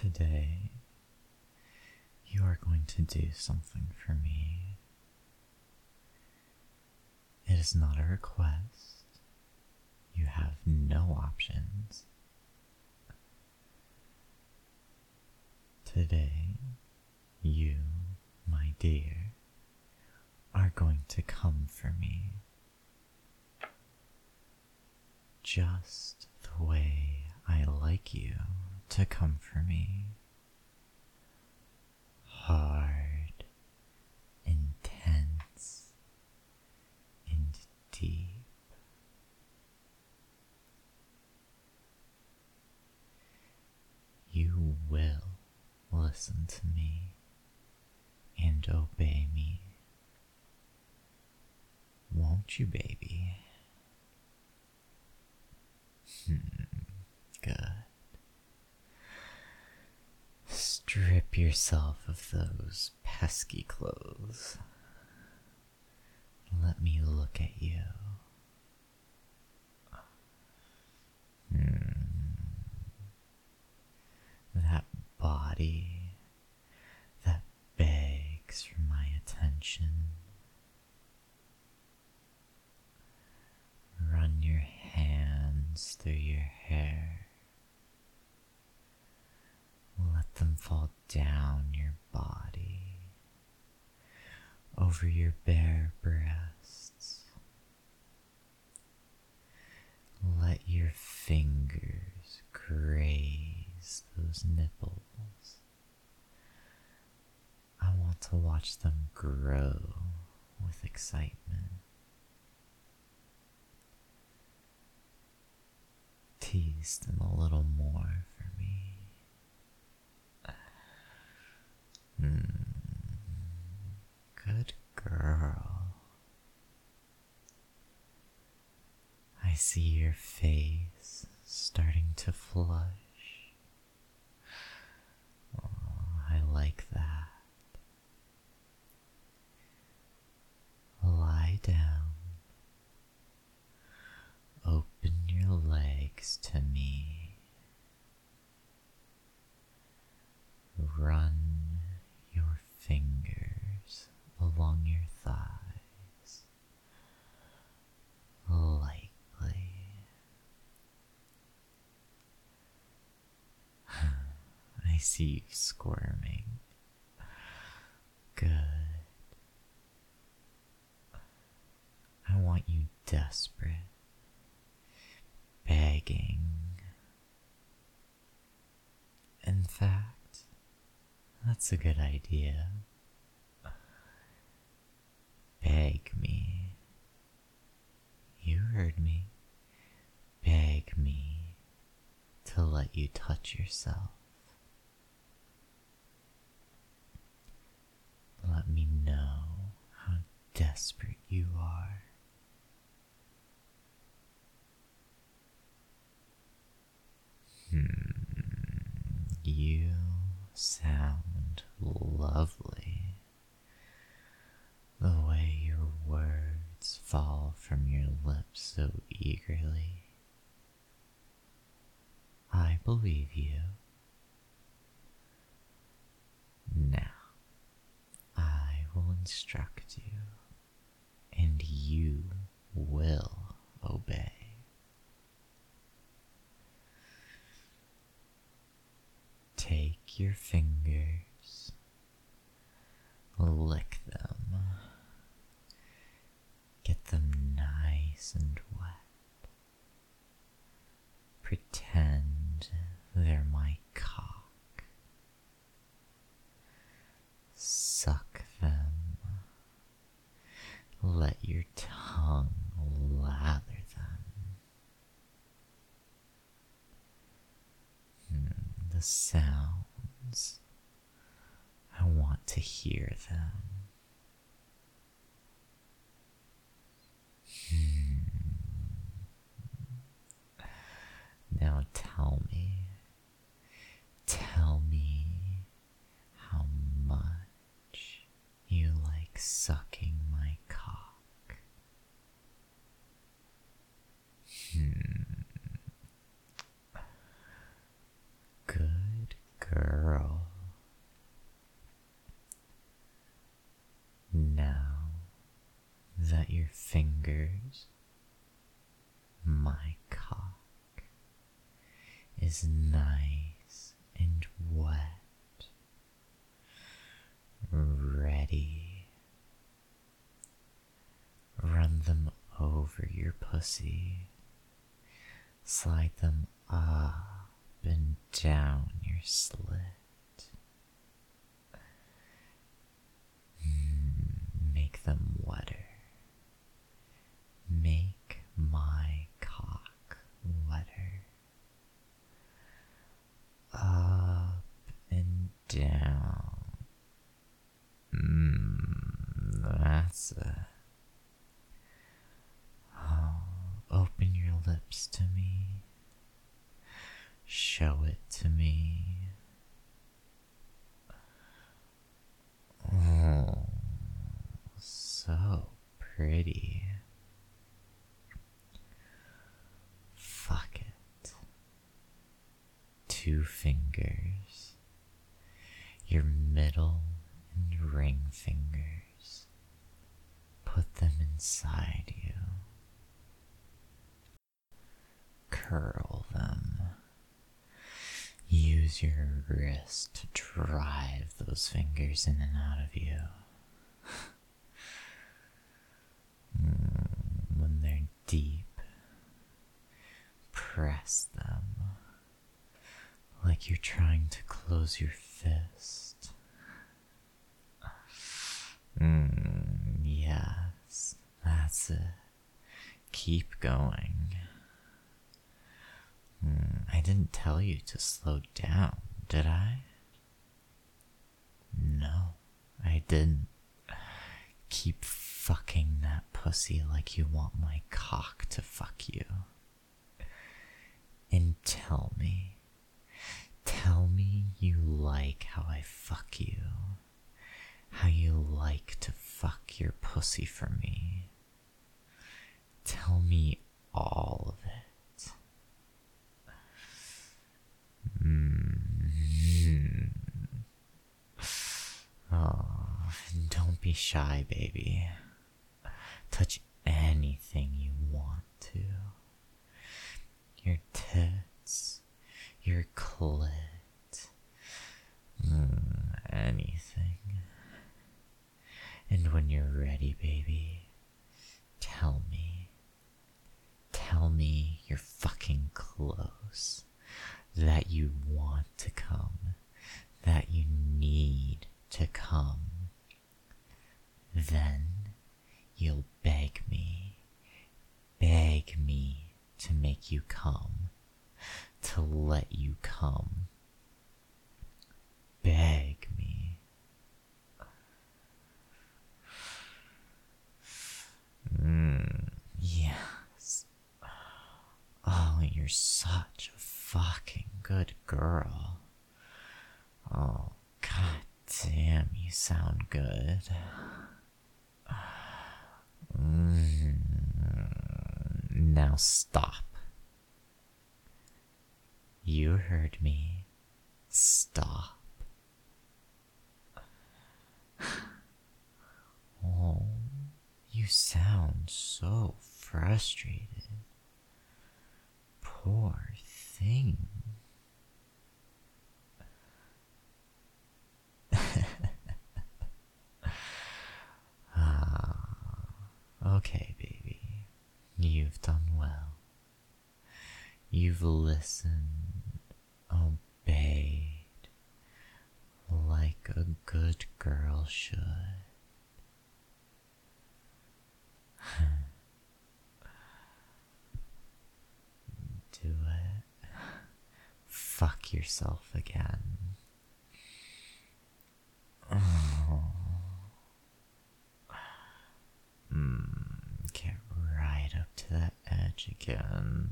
Today, you are going to do something for me. It is not a request. You have no options. Today, you, my dear, are going to come for me. Just the way I like you to come for me. Hard, intense, and deep. You will listen to me and obey me. Won't you, baby? Good. Strip yourself of those pesky clothes. Let me look at you. That body that begs for my attention. Run your hands through your hair. Let them fall down your body, over your bare breasts. Let your fingers graze those nipples. I want to watch them grow with excitement. Tease them a little more for me. Good girl. I see your face starting to flush. Oh, I like that. Lie down. Open your legs to me. Run your fingers along your thighs, lightly. I see you squirming. Good. I want you desperate, begging. In fact, that's a good idea. Beg me. You heard me. Beg me to let you touch yourself. Let me know how desperate you are. You sound lovely. The way your words fall from your lips so eagerly. I believe you. Now, I will instruct you, and you will obey. Take your fingers, lick them, get them nice and wet. Pretend they're my cock. Suck them. Let your tongue lather them. The sounds, I want to hear them. Now tell me how much you like sucking my cock. Good girl. girl. Now that your fingers, my cock, is nice and wet, ready, run them over your pussy, slide them up and down your slit. Make them wetter. Make my cock wetter. Up and down. That's it. Oh, open your lips to me. Show it to me. Oh, so pretty. Fuck it. 2 fingers. Your middle and ring fingers. Put them inside you. Curl them. Use your wrist to drive those fingers in and out of you. When they're deep, press them like you're trying to close your fist. Yes, that's it. Keep going. I didn't tell you to slow down, did I? No, I didn't. Keep fucking that pussy like you want my cock to fuck you. And tell me you like how I fuck you. How you like to fuck your pussy for me. Tell me all of it. Oh, don't be shy, baby. Touch anything you want to. Your tits, your clit, anything. And when you're ready, baby, tell me you're fucking close, that you want to come, that you need to come. Then you'll beg me to make you come, to let you come. Beg me. Yes. Oh, you're such a fucking good girl. Oh, god damn, you sound good. Now stop. You heard me. Stop. Oh, you sound so frustrated. Poor thing. Okay, baby. You've done well. You've listened, obeyed, like a good girl should. Do it. Fuck yourself again. Get right up to that edge again.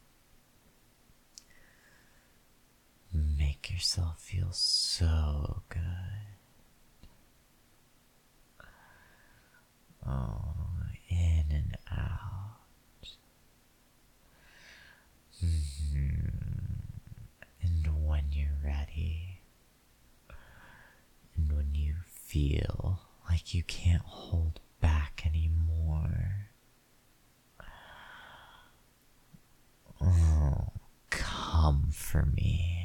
Make yourself feel so good. Oh, in and out. And when you're ready, feel like you can't hold back anymore. Oh, come for me.